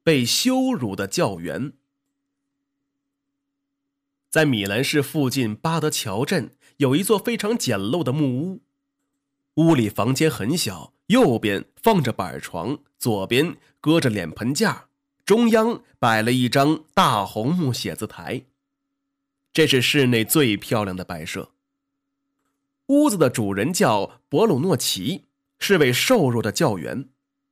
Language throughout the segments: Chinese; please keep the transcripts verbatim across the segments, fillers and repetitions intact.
被羞辱的教员。在米兰市附近巴德桥镇有一座非常简陋的木屋，屋里房间很小，右边放着板床，左边搁着脸盆架，中央摆了一张大红木写字台。这是市内最漂亮的摆设。屋子的主人叫博鲁诺奇，是位瘦弱的教员。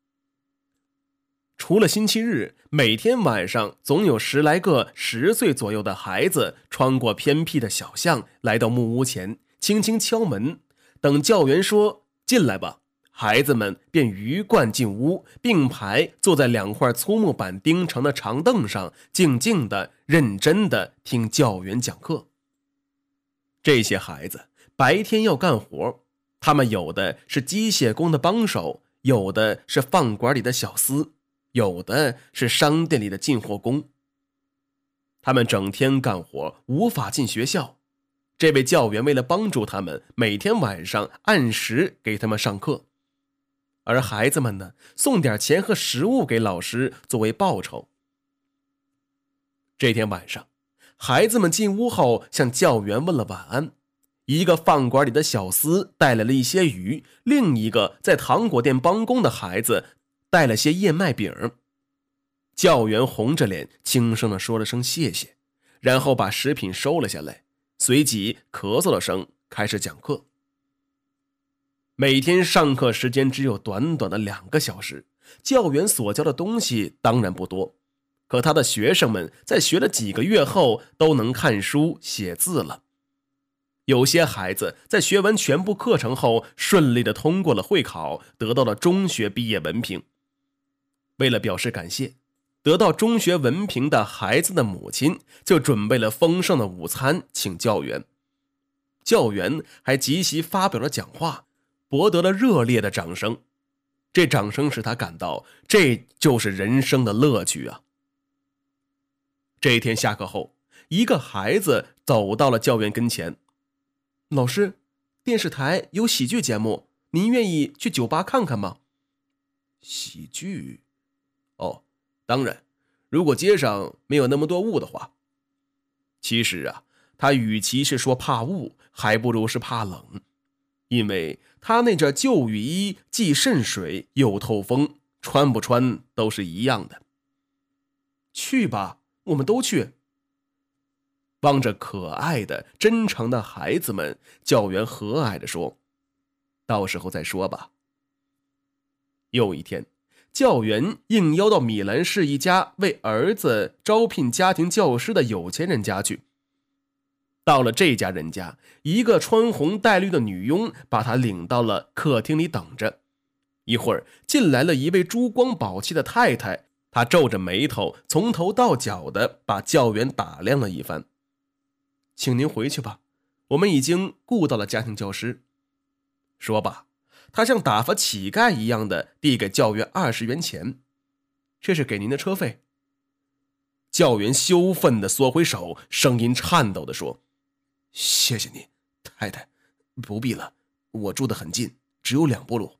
除了星期日，每天晚上总有十来个十岁左右的孩子穿过偏僻的小巷，来到木屋前，轻轻敲门，等教员说进来吧，孩子们便鱼贯进屋，并排坐在两块粗木板钉成的长凳上，静静地认真地听教员讲课。这些孩子白天要干活，他们有的是机械工的帮手，有的是饭馆里的小厮，有的是商店里的进货工。他们整天干活，无法进学校。这位教员为了帮助他们，每天晚上按时给他们上课。而孩子们呢，送点钱和食物给老师作为报酬。这天晚上，孩子们进屋后向教员问了晚安。一个饭馆里的小厮带来了一些鱼，另一个在糖果店帮工的孩子带了些燕麦饼。教员红着脸轻声地说了声谢谢，然后把食品收了下来，随即咳嗽了声，开始讲课。每天上课时间只有短短的两个小时，教员所教的东西当然不多，可他的学生们在学了几个月后都能看书写字了。有些孩子在学完全部课程后顺利地通过了会考，得到了中学毕业文凭。为了表示感谢，得到中学文凭的孩子的母亲就准备了丰盛的午餐请教员。教员还即席发表了讲话，博得了热烈的掌声。这掌声使他感到这就是人生的乐趣啊。这一天下课后，一个孩子走到了教员跟前。老师，电视台有喜剧节目，您愿意去酒吧看看吗？喜剧？哦，当然，如果街上没有那么多雾的话。其实啊，他与其是说怕雾，还不如是怕冷，因为他那件旧雨衣既渗水又透风，穿不穿都是一样的。去吧，我们都去。望着可爱的真诚的孩子们，教员和蔼地说，到时候再说吧。又一天，教员应邀到米兰市一家为儿子招聘家庭教师的有钱人家去。到了这家人家，一个穿红戴绿的女佣把他领到了客厅里等着。一会儿进来了一位珠光宝气的太太，她皱着眉头，从头到脚的把教员打量了一番。请您回去吧，我们已经雇到了家庭教师。说罢，他像打发乞丐一样的递给教员二十元钱，这是给您的车费。教员羞愤地缩回手，声音颤抖地说，谢谢你，太太，不必了，我住得很近，只有两步路。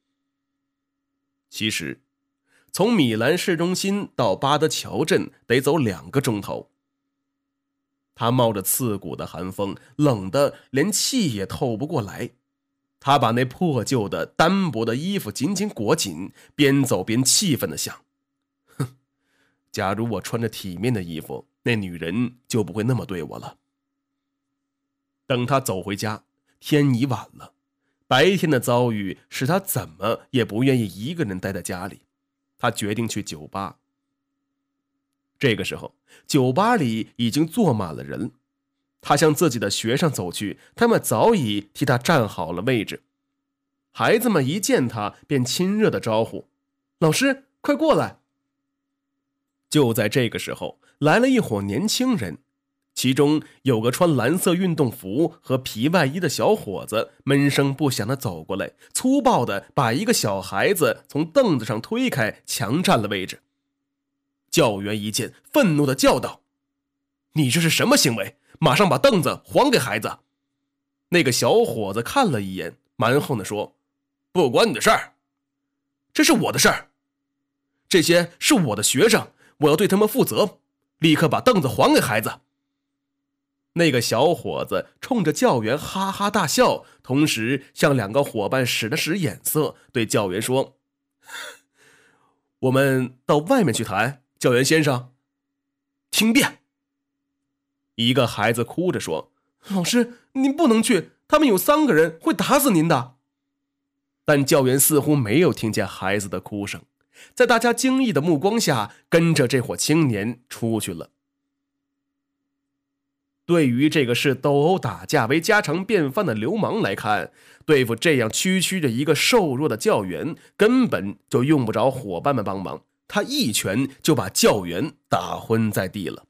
其实，从米兰市中心到巴德桥镇得走两个钟头。他冒着刺骨的寒风，冷得连气也透不过来。他把那破旧的单薄的衣服紧紧裹紧，边走边气愤地想，哼，假如我穿着体面的衣服，那女人就不会那么对我了。等他走回家，天已晚了。白天的遭遇使他怎么也不愿意一个人待在家里，他决定去酒吧。这个时候，酒吧里已经坐满了人。他向自己的学生走去，他们早已替他站好了位置。孩子们一见他便亲热的招呼，老师，快过来。就在这个时候，来了一伙年轻人，其中有个穿蓝色运动服和皮外衣的小伙子，闷声不响地走过来，粗暴地把一个小孩子从凳子上推开，强占了位置。教员一见，愤怒地叫道，你这是什么行为？马上把凳子还给孩子。那个小伙子看了一眼，蛮横地说，不关你的事儿，这是我的事儿。 这些是我的学生，我要对他们负责，立刻把凳子还给孩子。那个小伙子冲着教员哈哈大笑，同时向两个伙伴使了使眼色，对教员说：我们到外面去谈，教员先生。听辩。一个孩子哭着说：老师，您不能去，他们有三个人会打死您的。但教员似乎没有听见孩子的哭声，在大家惊异的目光下，跟着这伙青年出去了。对于这个视斗殴打架为家常便饭的流氓来看，对付这样区区的一个瘦弱的教员，根本就用不着伙伴们帮忙，他一拳就把教员打昏在地了。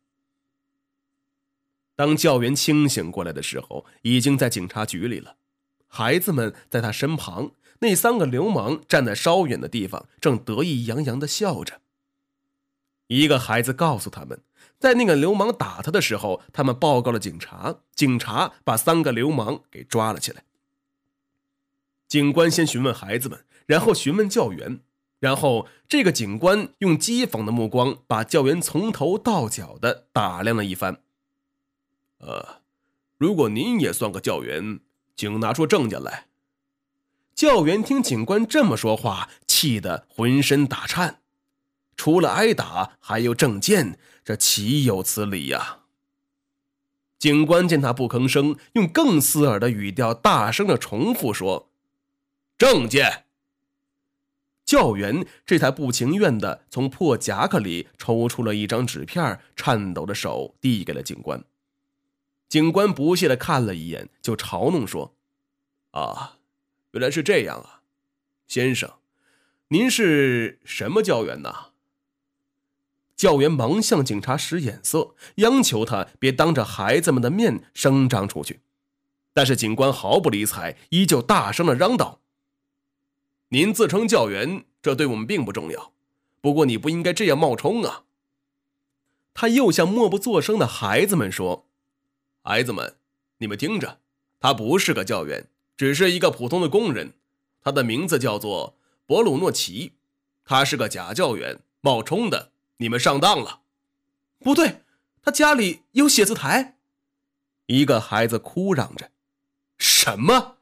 当教员清醒过来的时候，已经在警察局里了。孩子们在他身旁，那三个流氓站在稍远的地方，正得意洋洋地笑着。一个孩子告诉他们，在那个流氓打他的时候，他们报告了警察，警察把三个流氓给抓了起来。警官先询问孩子们，然后询问教员，然后这个警官用讥讽的目光把教员从头到脚的打量了一番。呃，如果您也算个教员，请拿出证件来。教员听警官这么说话，气得浑身打颤。除了挨打，还有证件，这岂有此理呀！警官见他不吭声，用更刺耳的语调大声地重复说：证件。教员这才不情愿地从破夹克里抽出了一张纸片，颤抖的手递给了警官。警官不屑地看了一眼，就嘲弄说：啊，原来是这样啊，先生，您是什么教员呢？教员忙向警察使眼色，央求他别当着孩子们的面声张出去。但是警官毫不理睬，依旧大声地嚷道：您自称教员，这对我们并不重要，不过你不应该这样冒充啊。他又向默不作声的孩子们说：孩子们，你们听着，他不是个教员，只是一个普通的工人，他的名字叫做博鲁诺奇，他是个假教员，冒充的，你们上当了。不对，他家里有写字台。一个孩子哭嚷着：什么？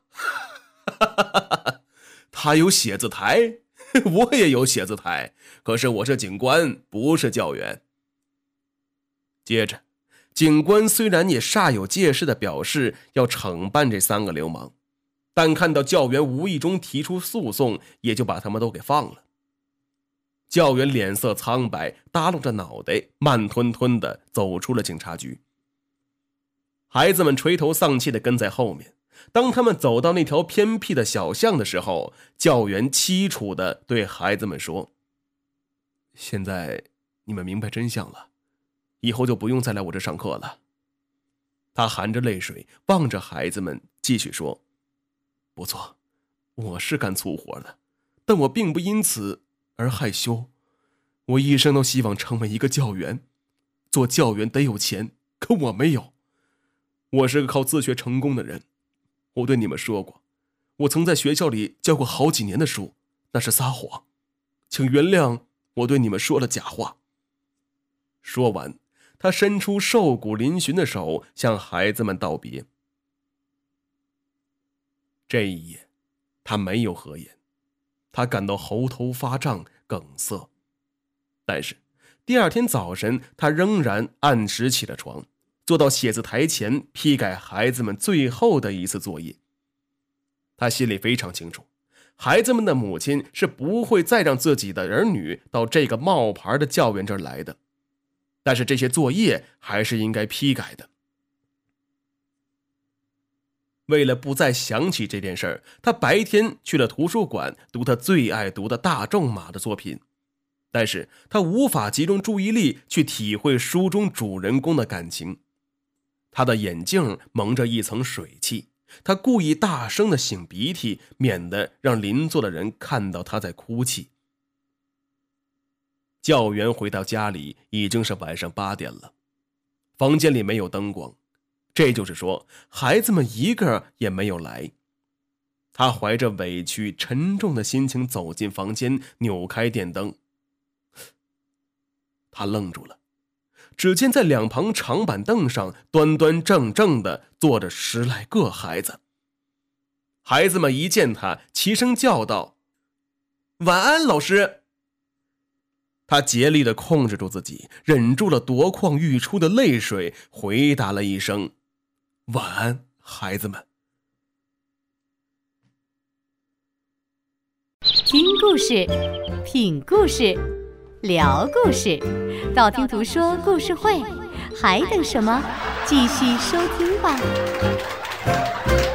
他有写字台？我也有写字台，可是我是警官，不是教员。接着警官虽然也煞有介事地表示要惩办这三个流氓，但看到教员无意中提出诉讼，也就把他们都给放了。教员脸色苍白，耷拉着脑袋，慢吞吞地走出了警察局。孩子们垂头丧气地跟在后面。当他们走到那条偏僻的小巷的时候，教员凄楚地对孩子们说：现在你们明白真相了，以后就不用再来我这上课了。他含着泪水望着孩子们，继续说：不错，我是干粗活的，但我并不因此而害羞。我一生都希望成为一个教员，做教员得有钱，可我没有。我是个靠自学成功的人。我对你们说过，我曾在学校里教过好几年的书，那是撒谎，请原谅我对你们说了假话。说完，他伸出瘦骨嶙峋的手向孩子们道别。这一夜他没有合眼，他感到喉头发胀，梗塞。但是第二天早晨，他仍然按时起了床，坐到写字台前批改孩子们最后的一次作业。他心里非常清楚，孩子们的母亲是不会再让自己的儿女到这个冒牌的教员这儿来的，但是这些作业还是应该批改的。为了不再想起这件事儿，他白天去了图书馆读他最爱读的大仲马的作品，但是他无法集中注意力去体会书中主人公的感情。他的眼镜蒙着一层水汽，他故意大声地擤鼻涕，免得让邻座的人看到他在哭泣。教员回到家里已经是晚上八点了，房间里没有灯光，这就是说孩子们一个也没有来。他怀着委屈沉重的心情走进房间，扭开电灯。 他愣住了。只见在两旁长板凳上端端正正地坐着十来个孩子。孩子们一见他，齐声叫道：“晚安，老师。”他竭力地控制住自己，忍住了夺眶欲出的泪水，回答了一声：“晚安，孩子们。” 听故事，品故事，聊故事，道听途说故事会，还等什么？继续收听吧。